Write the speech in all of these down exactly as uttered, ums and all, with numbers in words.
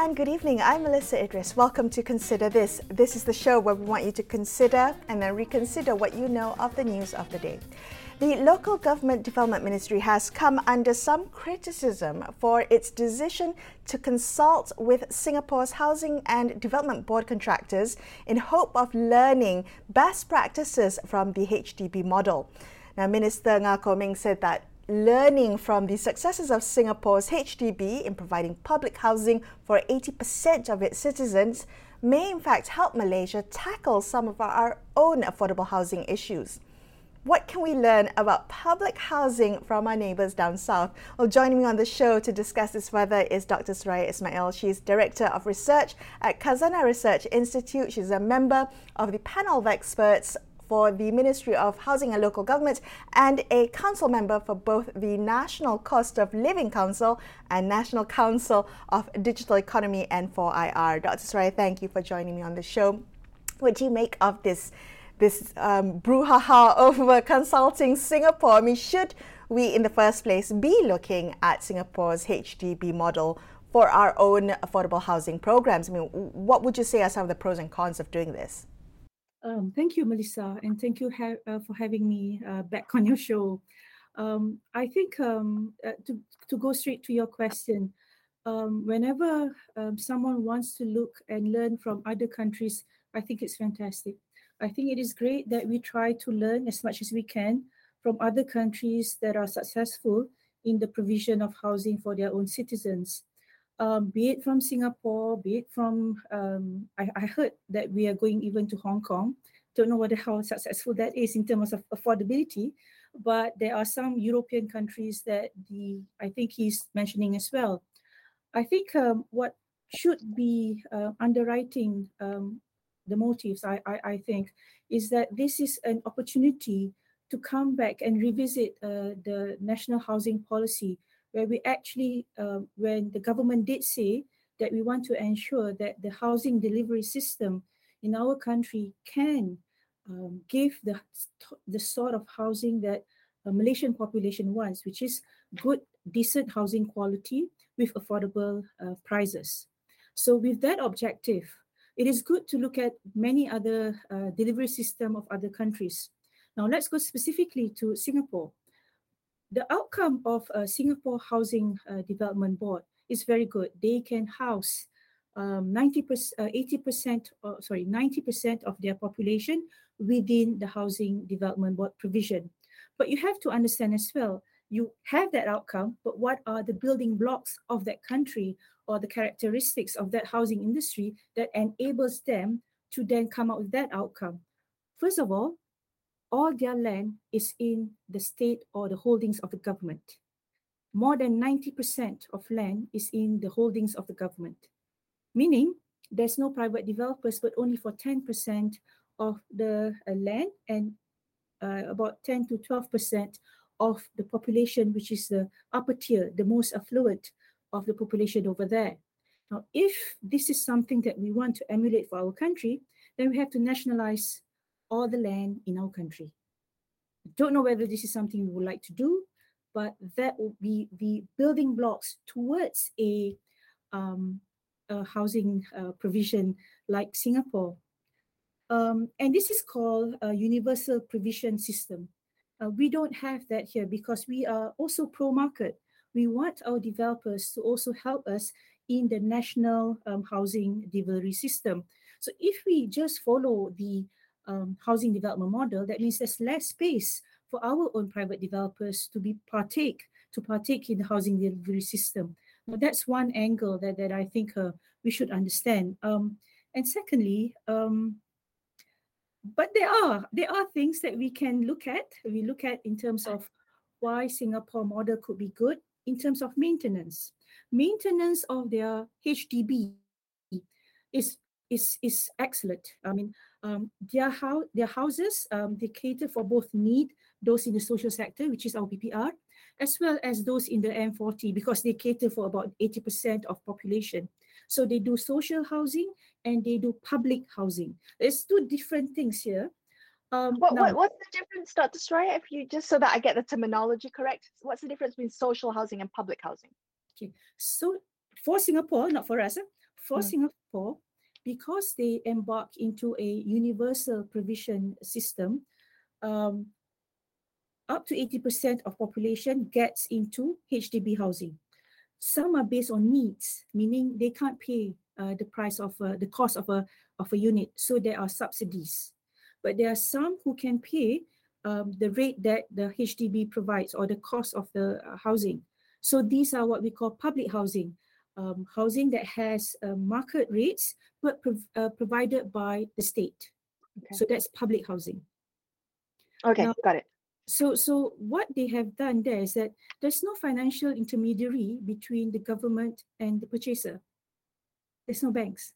and good evening. I'm Melissa Idris. Welcome to Consider This. This is the show where we want you to consider and then reconsider what you know of the news of the day. The Local Government Development Ministry has come under some criticism for its decision to consult with Singapore's Housing and Development Board contractors in hope of learning best practices from the H D B model. Now, Minister Ngah Koh Meng said that learning from the successes of Singapore's H D B in providing public housing for eighty percent of its citizens may in fact help Malaysia tackle some of our own affordable housing issues. What can we learn about public housing from our neighbours down south? Well, joining me on the show to discuss this further is Doctor Soraya Ismail. She's Director of Research at Khazanah Research Institute. She's a member of the panel of experts for the Ministry of Housing and Local Government and a council member for both the National Cost of Living Council and National Council of Digital Economy N four I R. Doctor Soraya, thank you for joining me on the show. What do you make of this this um, brouhaha over consulting Singapore? I mean, should we in the first place be looking at Singapore's H D B model for our own affordable housing programs? I mean, what would you say are some of the pros and cons of doing this? Um, thank you, Melissa, and thank you ha- uh, for having me uh, back on your show. Um, I think um, uh, to, to go straight to your question, um, whenever um, someone wants to look and learn from other countries, I think it's fantastic. I think it is great that we try to learn as much as we can from other countries that are successful in the provision of housing for their own citizens. Um, be it from Singapore, be it from, um, I, I heard that we are going even to Hong Kong. Don't know whether how successful that is in terms of affordability, but there are some European countries that the I think he's mentioning as well. I think um, what should be uh, underwriting um, the motives, I, I, I think, is that this is an opportunity to come back and revisit uh, the national housing policy, where we actually, uh, when the government did say that we want to ensure that the housing delivery system in our country can um, give the, the sort of housing that a Malaysian population wants, which is good, decent housing quality with affordable uh, prices. So with that objective, it is good to look at many other uh, delivery system of other countries. Now let's go specifically to Singapore. The outcome of uh, Singapore Housing uh, Development Board is very good. They can house um, ninety percent, uh, eighty percent, uh, sorry, ninety percent of their population within the Housing Development Board provision. But you have to understand as well, you have that outcome, but what are the building blocks of that country or the characteristics of that housing industry that enables them to then come out with that outcome? First of all, all their land is in the state or the holdings of the government. More than ninety percent of land is in the holdings of the government, meaning there's no private developers, but only for ten percent of the uh, land and uh, about ten to twelve percent of the population, which is the upper tier, the most affluent of the population over there. Now, if this is something that we want to emulate for our country, then we have to nationalize all the land in our country. Don't know whether this is something we would like to do, but that will be the building blocks towards a, um, a housing uh, provision like Singapore. Um, and this is called a universal provision system. Uh, we don't have that here because we are also pro-market. We want our developers to also help us in the national um, housing delivery system. So if we just follow the Um, housing development model, that means there's less space for our own private developers to be partake, to partake in the housing delivery system. Now, that's one angle that, that I think uh, we should understand. Um, and secondly, um, but there are, there are things that we can look at, we look at in terms of why Singapore model could be good in terms of maintenance. Maintenance of their H D B is is is excellent. I mean, um, their house, their houses, um, they cater for both need those in the social sector, which is our P P R, as well as those in the M forty, because they cater for about eighty percent of population. So they do social housing and they do public housing. There's two different things here. Um, what, now, what what's the difference, Doctor Soraya? If you just so that I get the terminology correct, what's the difference between social housing and public housing? Okay, so for Singapore, not for us. Eh? for Mm. Singapore, because they embark into a universal provision system, um, up to eighty percent of population gets into H D B housing. Some are based on needs, meaning they can't pay uh, the price of uh, the cost of a of a unit, so there are subsidies. But there are some who can pay um, the rate that the H D B provides or the cost of the uh, housing. So these are what we call public housing, um, housing that has uh, market rates but prov- uh, provided by the state. Okay. So that's public housing. Okay, Now, got it. so, so what they have done there is that there's no financial intermediary between the government and the purchaser. There's no banks.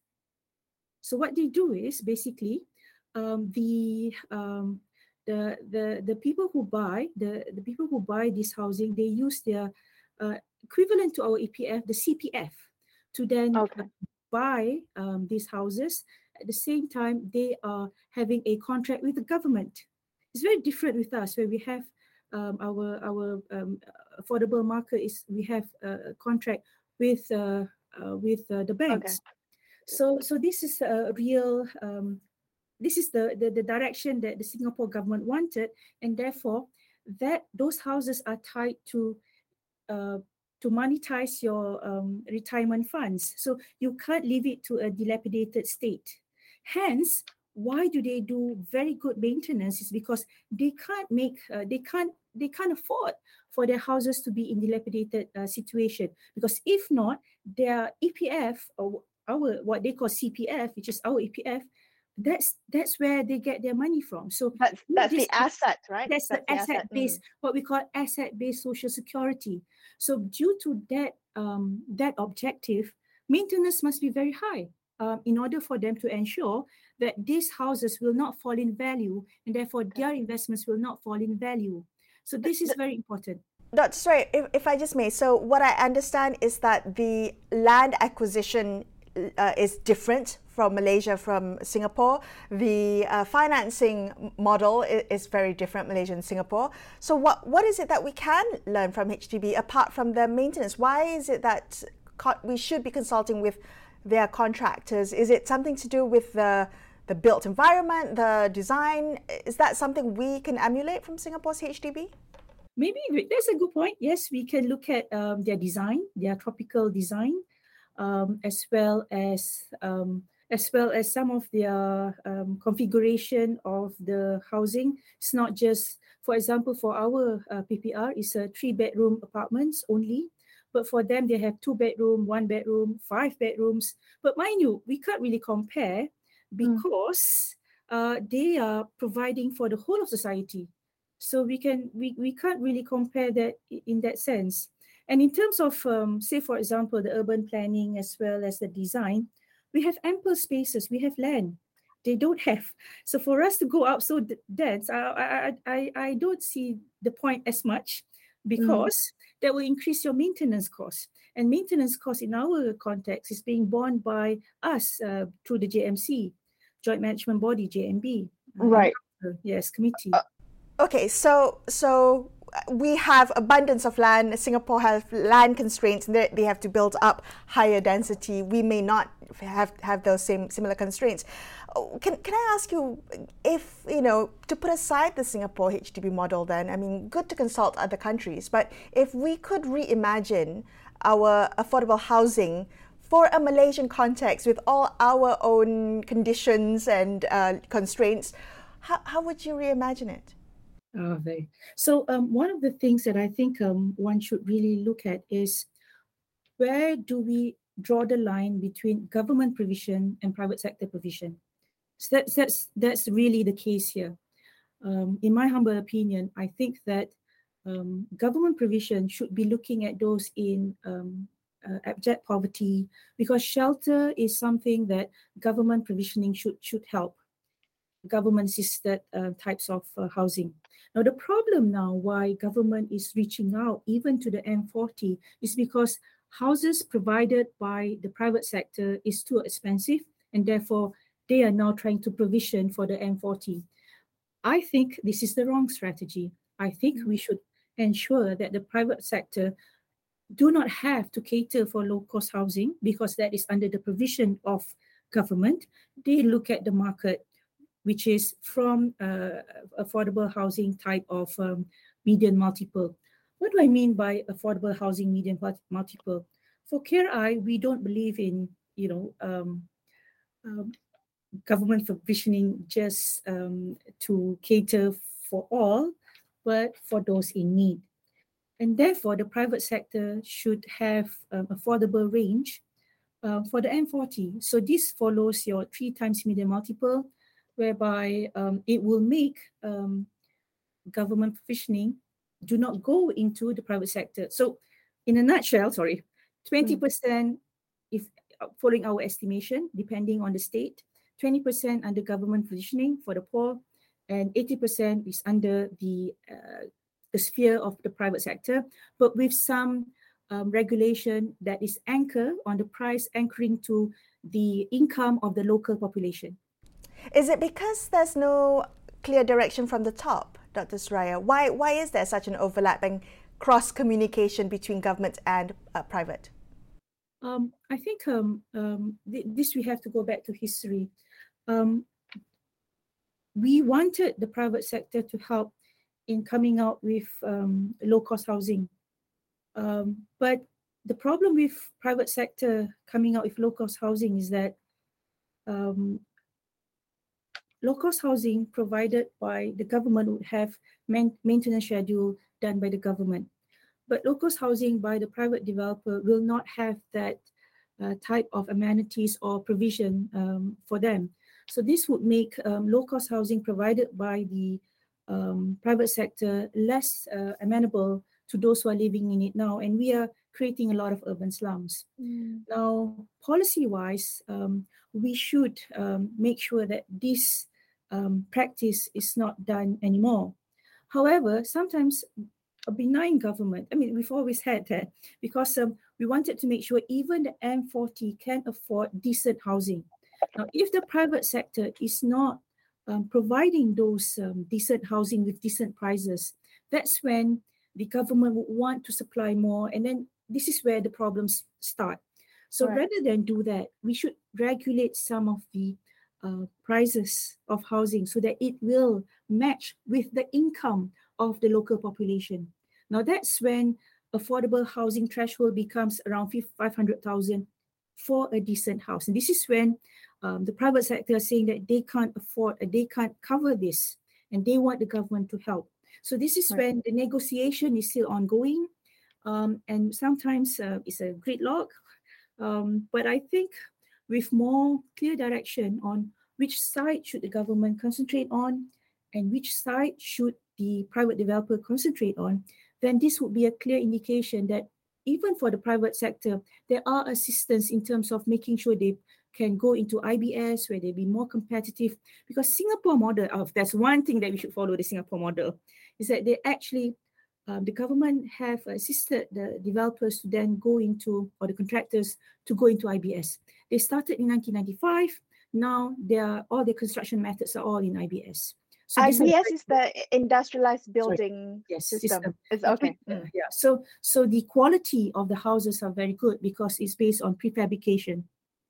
So what they do is basically um, the um, the the the people who buy the the people who buy this housing, they use their uh, equivalent to our E P F, the C P F, to then Okay. uh, buy um, these houses. At the same time, they are having a contract with the government. It's very different with us, where we have um, our our um, affordable market is we have a contract with uh, uh, with uh, the banks. Okay. So so this is a real um, this is the, the the direction that the Singapore government wanted, and therefore that those houses are tied to uh, to monetize your um, retirement funds. So you can't leave it to a dilapidated state. Hence, why do they do very good maintenance? Is because they can't make uh, they can't they can't afford for their houses to be in dilapidated uh, situation. Because if not, their E P F or our what they call C P F, which is our E P F, that's that's where they get their money from. So That's that's the asset, right? that's the That's the asset asset. based, Mm. what we call asset based social security. So due to that um, that objective, maintenance must be very high um, in order for them to ensure that these houses will not fall in value, and therefore Okay. their investments will not fall in value. So this is very important. Doctor Sorry, if, if I just may. So what I understand is that the land acquisition uh, is different from Malaysia, from Singapore. The uh, financing model is, is very different, Malaysia and Singapore. So what what is it that we can learn from H D B apart from the maintenance? Why is it that co- we should be consulting with their contractors? Is it something to do with the the built environment, the design? Is that something we can emulate from Singapore's H D B? Maybe that's a good point. Yes, we can look at um, their design, their tropical design, um, as well as um, as well as some of their um, configuration of the housing. It's not just, for example, for our uh, P P R, it's a three bedroom apartments only. But for them, they have two bedroom, one bedroom, five bedrooms. But mind you, we can't really compare because uh, they are providing for the whole of society. So we can we, we can't really compare that in that sense. And in terms of, um, say, for example, the urban planning as well as the design, we have ample spaces, we have land. They don't have. So for us to go out so d- dense, I, I, I, I don't see the point as much, because mm. that will increase your maintenance cost. And maintenance cost in our context is being borne by us uh, through the J M C, Joint Management Body, J M B. Uh, Right. And, uh, yes, committee. Uh, Okay, so so we have abundance of land. Singapore has land constraints, and they, they have to build up higher density. We may not have have those same similar constraints. Can can I ask you if, you know, to put aside the Singapore H D B model? Then, I mean, good to consult other countries, but if we could reimagine our affordable housing for a Malaysian context with all our own conditions and uh, constraints, how how would you reimagine it? Oh, very. So um, one of the things that I think um, one should really look at is, where do we draw the line between government provision and private sector provision? So that's that's that's really the case here. Um, in my humble opinion, I think that um, government provision should be looking at those in um, uh, abject poverty, because shelter is something that government provisioning should should help. Government-assisted uh, types of uh, housing. Now, the problem now why government is reaching out even to the M forty is because houses provided by the private sector is too expensive, and therefore they are now trying to provision for the M forty. I think this is the wrong strategy. I think we should ensure that the private sector do not have to cater for low-cost housing because that is under the provision of government. They look at the market, which is from uh, affordable housing type of um, median multiple. What do I mean by affordable housing median multiple? For CARE-I, we don't believe in, you know, um, um, government provisioning just um, to cater for all, but for those in need. And therefore, the private sector should have um, affordable range uh, for the M forty. So this follows your three times median multiple, whereby um, it will make um, government provisioning do not go into the private sector. So in a nutshell, sorry, twenty percent, mm. if following our estimation, depending on the state, twenty percent under government provisioning for the poor, and eighty percent is under the uh, the sphere of the private sector, but with some um, regulation that is anchored on the price, anchoring to the income of the local population. Is it because there's no clear direction from the top, Doctor Suraya? Why, why is there such an overlapping cross-communication between government and uh, private? Um, I think um, um, th this we have to go back to history. Um, we wanted the private sector to help in coming out with um, low-cost housing. Um, but the problem with private sector coming out with low-cost housing is that um, low-cost housing provided by the government would have man maintenance schedule done by the government. But low-cost housing by the private developer will not have that uh, type of amenities or provision um, for them. So this would make um, low-cost housing provided by the um, private sector less uh, amenable to those who are living in it now. And we are creating a lot of urban slums. Mm. Now, policy-wise, um, we should um, make sure that this um, practice is not done anymore. However, sometimes a benign government, I mean, we've always had that because um, we wanted to make sure even the M forty can afford decent housing. Now, if the private sector is not um, providing those um, decent housing with decent prices, that's when the government would want to supply more. And then this is where the problems start. So right. rather than do that, we should regulate some of the uh, prices of housing so that it will match with the income of the local population. Now that's when affordable housing threshold becomes around five hundred thousand for a decent house. And this is when um, the private sector is saying that they can't afford, uh, they can't cover this, and they want the government to help. So this is right. when the negotiation is still ongoing, um, and sometimes uh, it's a gridlock. Um, but I think with more clear direction on which side should the government concentrate on and which side should the private developer concentrate on, then this would be a clear indication that even for the private sector, there are assistance in terms of making sure they can go into I B S where they be more competitive. Because Singapore model, oh, that's one thing that we should follow the Singapore model, is that they actually, um, the government have assisted the developers to then go into, or the contractors to go into I B S. They started in nineteen ninety-five. Now they are, all the construction methods are all in I B S. So I B S is the industrialized building yes, system. system. It's okay. Mm. Yeah. So, so the quality of the houses are very good because it's based on prefabrication.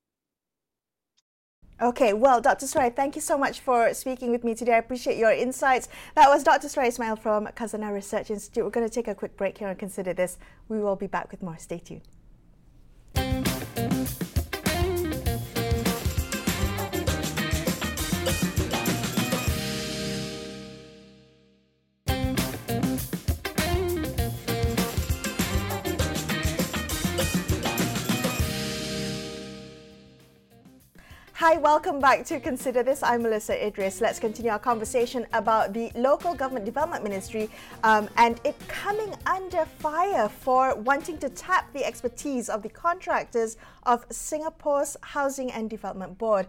Okay, well, Doctor Suraya, thank you so much for speaking with me today. I appreciate your insights. That was Doctor Suraya Ismail from Khazanah Research Institute. We're going to take a quick break here and consider this. We will be back with more. Stay tuned. Hi, welcome back to Consider This. I'm Melissa Idris. Let's continue our conversation about the Local Government Development Ministry um, and it coming under fire for wanting to tap the expertise of the contractors of Singapore's Housing and Development Board.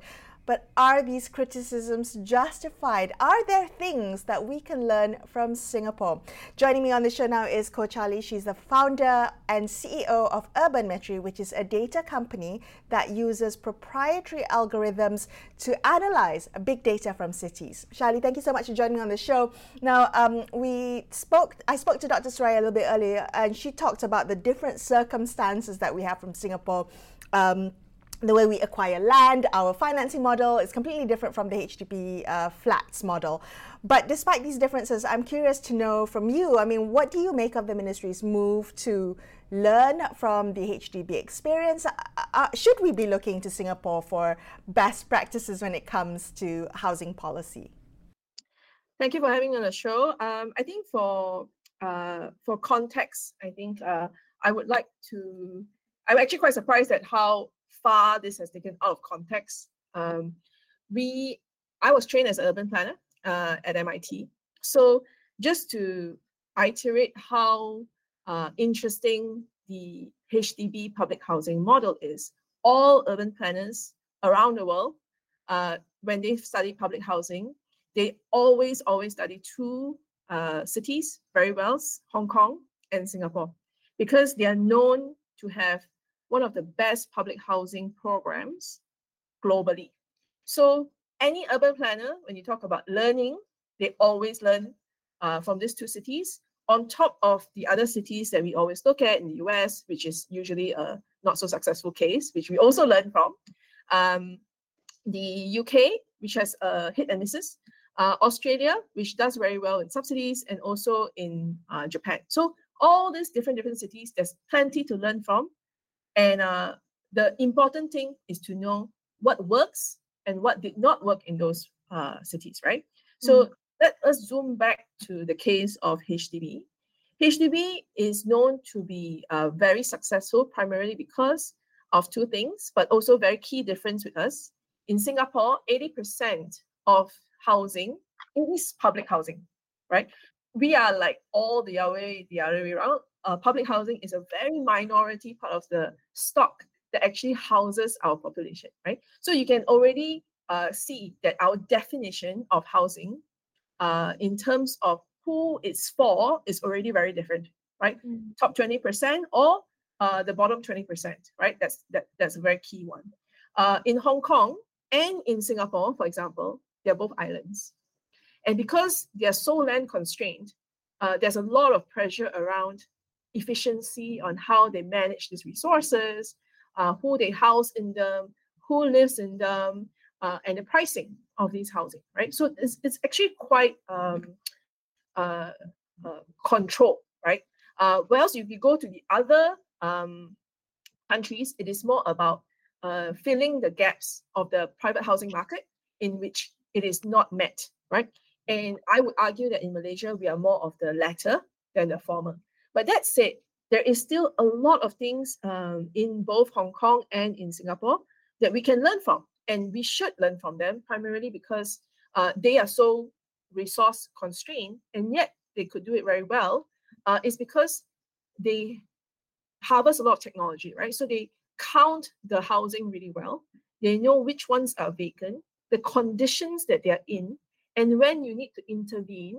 But are these criticisms justified? Are there things that we can learn from Singapore? Joining me on the show now is Koh Charlie. She's the founder and C E O of Urbanmetry, which is a data company that uses proprietary algorithms to analyze big data from cities. Charlie, thank you so much for joining me on the show. Now, um, we spoke. I spoke to Doctor Soraya a little bit earlier, and she talked about the different circumstances that we have from Singapore. Um, The way we acquire land, our financing model is completely different from the H D B uh, flats model. But despite these differences, I'm curious to know from you, I mean, what do you make of the ministry's move to learn from the H D B experience? Uh, uh, should we be looking to Singapore for best practices when it comes to housing policy? Thank you for having me on the show. Um, I think for uh, for context, I think uh, I would like to, I'm actually quite surprised at how far this has taken out of context. Um, we, I was trained as an urban planner uh, at M I T. So just to iterate how uh, interesting the H D B public housing model is, all urban planners around the world, uh, when they study public housing, they always, always study two uh, cities very well, Hong Kong and Singapore, because they are known to have one of the best public housing programs globally. So any urban planner, when you talk about learning, they always learn uh, from these two cities, on top of the other cities that we always look at in the U S, which is usually a not so successful case, which we also learn from. Um, the U K, which has uh, hit and misses. Uh, Australia, which does very well in subsidies, and also in uh, Japan. So all these different, different cities, there's plenty to learn from. And uh, the important thing is to know what works and what did not work in those uh, cities, right? So mm. let us zoom back to the case of H D B. H D B is known to be uh, very successful primarily because of two things, but also very key difference with us. In Singapore, eighty percent of housing is public housing, right? We are like all the other way, the other way around. Uh, public housing is a very minority part of the stock that actually houses our population, right? So you can already uh, see that our definition of housing uh, in terms of who it's for is already very different, right? Mm. Top twenty percent or uh, the bottom twenty percent, right? That's, that, that's a very key one. Uh, in Hong Kong and in Singapore, for example, they're both islands. And because they're so land constrained, uh, there's a lot of pressure around efficiency on how they manage these resources, uh, who they house in them, who lives in them, uh, and the pricing of these housing, right? So it's, it's actually quite um, uh, uh, controlled, right? Uh, whereas if you go to the other um, countries, it is more about uh, filling the gaps of the private housing market in which it is not met, right? And I would argue that in Malaysia, we are more of the latter than the former. But that said, there is still a lot of things um, in both Hong Kong and in Singapore that we can learn from. And we should learn from them, primarily because uh, they are so resource constrained, and yet they could do it very well. Uh, it's because they harvest a lot of technology, right? So they count the housing really well. They know which ones are vacant, the conditions that they're in, and when you need to intervene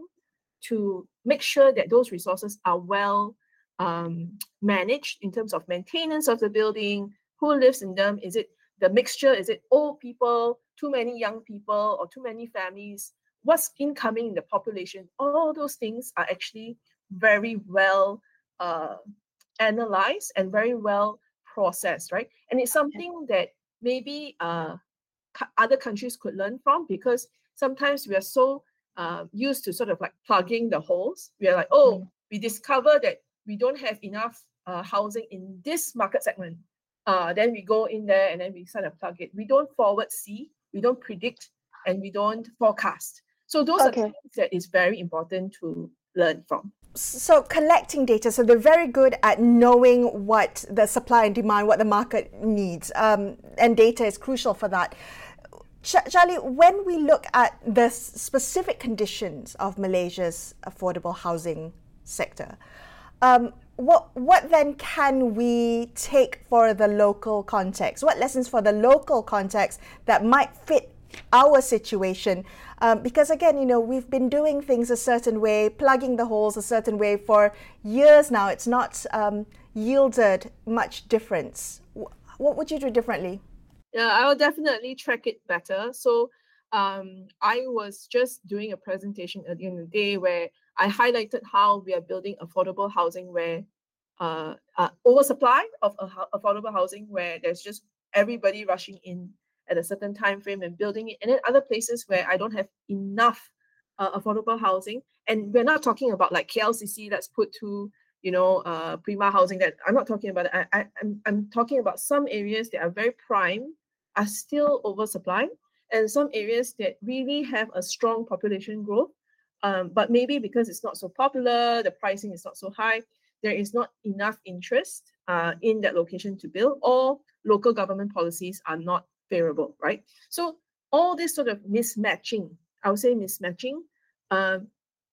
to make sure that those resources are well um, managed in terms of maintenance of the building, who lives in them, is it the mixture, is it old people, too many young people, or too many families, what's incoming in the population, all those things are actually very well uh, analyzed and very well processed, right? And it's something that maybe uh, other countries could learn from, because sometimes we are so uh, used to sort of like plugging the holes. We are like, oh, mm. we discover that we don't have enough uh, housing in this market segment. Uh, then we go in there and then we sort of plug it. We don't forward see, we don't predict, and we don't forecast. So those okay. are things that is very important to learn from. So collecting data, so they're very good at knowing what the supply and demand, what the market needs, um, and data is crucial for that. Ch- Charlie, when we look at the specific conditions of Malaysia's affordable housing sector, um, what what then can we take for the local context? What lessons for the local context that might fit our situation, um, because again, you know, we've been doing things a certain way, plugging the holes a certain way for years now. It's not um, yielded much difference. What would you do differently? Yeah, I will definitely track it better. So um, I was just doing a presentation earlier in the day where I highlighted how we are building affordable housing where uh, uh, oversupply of uh, affordable housing where there's just everybody rushing in at a certain time frame and building it, and then other places where I don't have enough uh, affordable housing. And we're not talking about like K L C C that's put to you know uh, Prima housing. That I'm not talking about. I, I I'm I'm talking about some areas that are very prime are still oversupplied, and some areas that really have a strong population growth. Um, but maybe because it's not so popular, the pricing is not so high, there is not enough interest uh, in that location to build, or local government policies are not favorable, right? So all this sort of mismatching, I would say mismatching, um,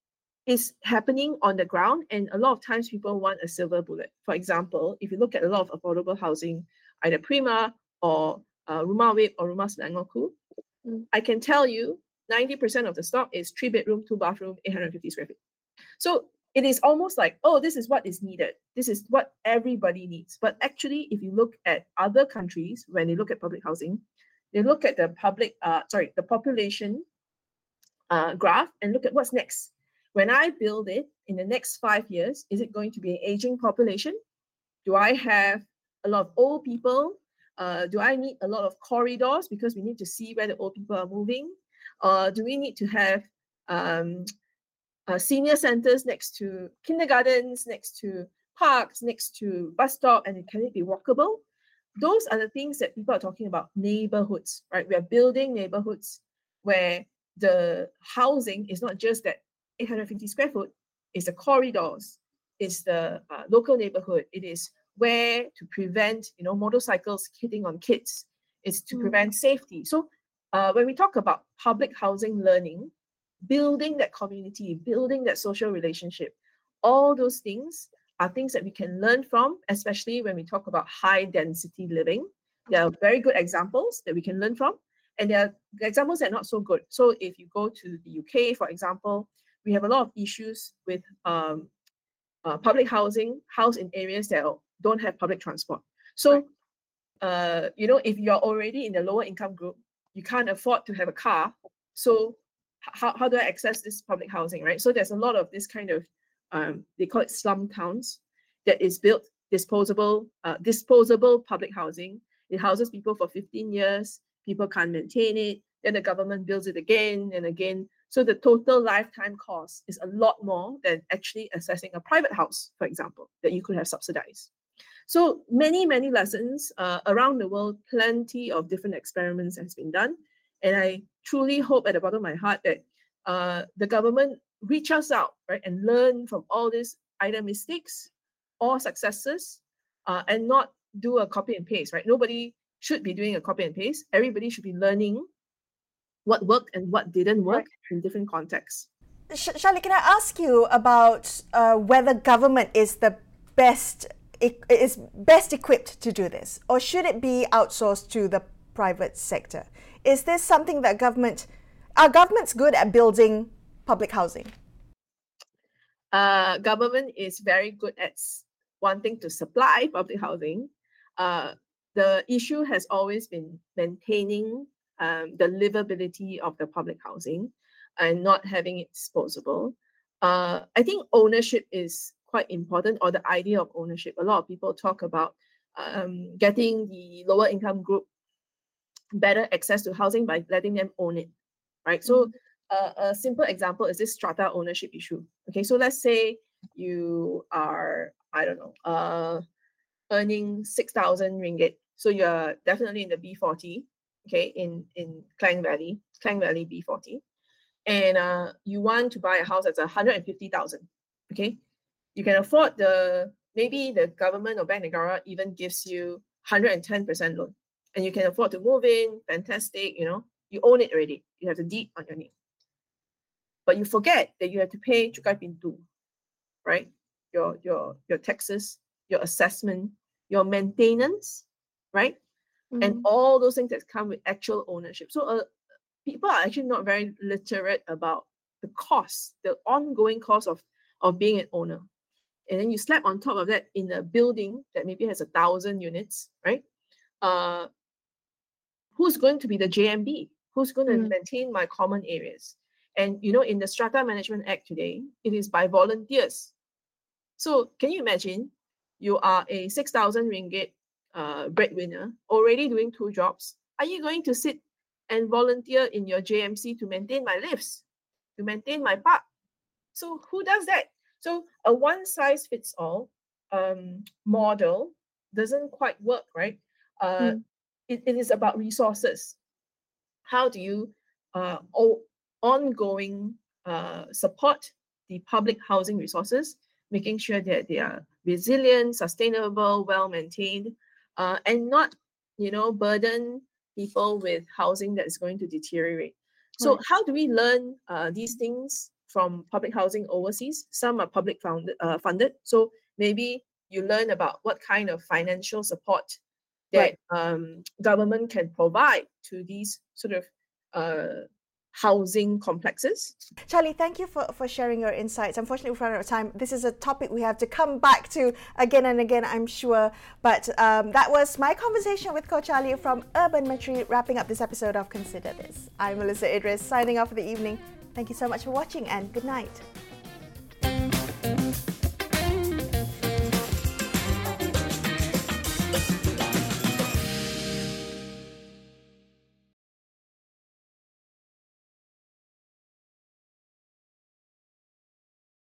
is happening on the ground, and a lot of times people want a silver bullet. For example, if you look at a lot of affordable housing, either Prima or uh, Rumah Wave or Rumah Selangorku, mm. I can tell you ninety percent of the stock is three bedroom, two bathroom, eight hundred fifty square feet. So it is almost like, oh, this is what is needed. This is what everybody needs. But actually, if you look at other countries, when they look at public housing, they look at the public, uh, sorry, the population uh, graph and look at what's next. When I build it in the next five years, is it going to be an aging population? Do I have a lot of old people? Uh, do I need a lot of corridors because we need to see where the old people are moving? Uh, do we need to have um, uh, senior centers next to kindergartens, next to parks, next to bus stop, and can it be walkable? Those are the things that people are talking about, neighborhoods, right? We are building neighborhoods where the housing is not just that eight hundred fifty square foot, it's the corridors, it's the uh, local neighborhood, it is where to prevent, you know, motorcycles hitting on kids, it's to mm. prevent safety. So uh, when we talk about public housing learning, building that community, building that social relationship, all those things are things that we can learn from, especially when we talk about high density living. There are very good examples that we can learn from, and there are examples that are not so good. So if you go to the U K, for example, we have a lot of issues with um, uh, public housing, house in areas that don't have public transport. So, uh, you know, if you're already in the lower income group, you can't afford to have a car. So how, how do I access this public housing, right? So there's a lot of this kind of, um, they call it slum towns, that is built disposable, uh, disposable public housing. It houses people for fifteen years, people can't maintain it, then the government builds it again and again. So the total lifetime cost is a lot more than actually accessing a private house, for example, that you could have subsidized. So many, many lessons uh, around the world, plenty of different experiments has been done. And I truly hope at the bottom of my heart that uh, the government reach us out, right, and learn from all these either mistakes or successes, uh, and not do a copy and paste, right? Nobody should be doing a copy and paste. Everybody should be learning what worked and what didn't work right. in different contexts. Charlie, can I ask you about uh, whether government is the best is best equipped to do this, or should it be outsourced to the private sector? Is this something that government, are governments good at building public housing? Uh, government is very good at wanting to supply public housing. Uh, the issue has always been maintaining um, the livability of the public housing and not having it disposable. Uh, I think ownership is quite important, or the idea of ownership. A lot of people talk about um, getting the lower income group better access to housing by letting them own it, right? So uh, a simple example is this strata ownership issue. Okay, so let's say you are, I don't know, uh, earning six thousand ringgit. So you're definitely in the B forty, okay, in, in Klang Valley, Klang Valley B forty. And uh, you want to buy a house that's one hundred fifty thousand, okay? You can afford the, maybe the government or Bank Negara even gives you one hundred ten percent loan. And you can afford to move in, fantastic, you know, you own it already. You have the deed on your name. But you forget that you have to pay Cukai Pintu, right? Your, your, your taxes, your assessment, your maintenance, right? Mm-hmm. And all those things that come with actual ownership. So a, people are actually not very literate about the cost, the ongoing cost of, of being an owner. And then you slap on top of that in a building that maybe has a thousand units, right? Uh, who's going to be the J M B? Who's going to mm. maintain my common areas? And, you know, in the Strata Management Act today, it is by volunteers. So can you imagine you are a six thousand ringgit uh, breadwinner, already doing two jobs. Are you going to sit and volunteer in your J M C to maintain my lifts, to maintain my park? So who does that? So a one-size-fits-all um, model doesn't quite work, right? Uh, mm. it, it is about resources. How do you uh, o- ongoing uh, support the public housing resources, making sure that they are resilient, sustainable, well-maintained, uh, and not, you know, burden people with housing that is going to deteriorate. So right. How do we learn uh, these things from public housing overseas? Some are public founded, uh, funded. So maybe you learn about what kind of financial support that right. um, government can provide to these sort of uh, housing complexes. Charlie, thank you for, for sharing your insights. Unfortunately, we've run out of time. This is a topic we have to come back to again and again, I'm sure. But um, that was my conversation with Ko Charlie from Urban Metri, wrapping up this episode of Consider This. I'm Melissa Idris, signing off for the evening. Thank you so much for watching and good night.